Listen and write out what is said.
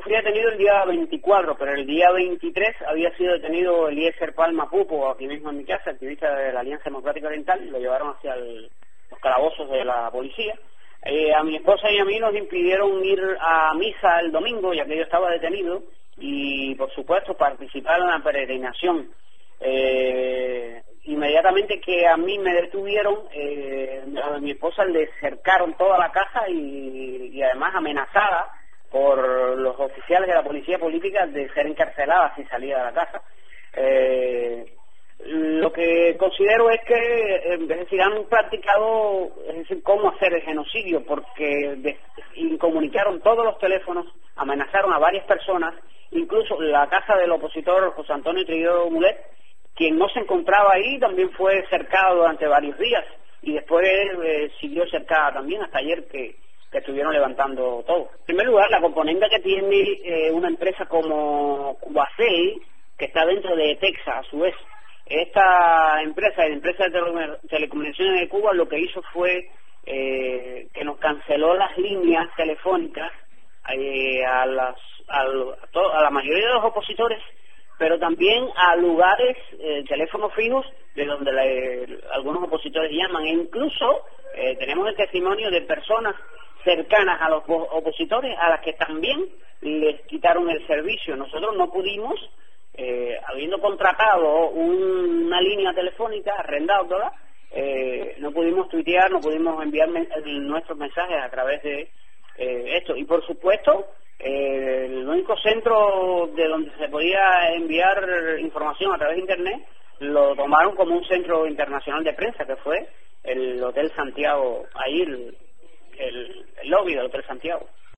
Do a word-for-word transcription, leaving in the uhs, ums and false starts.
fui detenido el día veinticuatro, pero el día veintitrés había sido detenido Eliezer Palma Pupo, aquí mismo en mi casa, activista de la Alianza Democrática Oriental, y lo llevaron hacia el, los calabozos de la policía. Eh, a mi esposa y a mí nos impidieron ir a misa el domingo, ya que yo estaba detenido, y por supuesto participar en la peregrinación. Eh, inmediatamente que a mí me detuvieron, eh, a mi esposa le cercaron toda la casa y, y además amenazada por los oficiales de la policía política de ser encarcelada si salía de la casa. Eh, lo que considero es que, es decir, han practicado, es decir, cómo hacer el genocidio, porque de, incomunicaron todos los teléfonos, amenazaron a varias personas, incluso la casa del opositor José Antonio Trillo Mulet, quien no se encontraba ahí, también fue cercado durante varios días, y después eh, siguió cercada también hasta ayer que, que estuvieron levantando todo. En primer lugar, la componente que tiene eh, una empresa como Huacey, que está dentro de Texas, a su vez. Esta empresa, la empresa de tele telecomunicaciones de Cuba, lo que hizo fue eh, que nos canceló las líneas telefónicas eh, a, las, a, a, to a la mayoría de los opositores, pero también a lugares, eh, teléfonos fijos, de donde le, algunos opositores llaman. E incluso eh, tenemos el testimonio de personas cercanas a los opositores a las que también les quitaron el servicio. Nosotros no pudimos, eh, habiendo contratado un, una línea telefónica arrendándola, eh, no pudimos tuitear, no pudimos enviar men nuestros mensajes a través de eh, esto. Y por supuesto, eh, el único centro de donde se podía enviar información a través de internet lo tomaron como un centro internacional de prensa, que fue el Hotel Santiago, ahí el, el, el lobby del Hotel Santiago.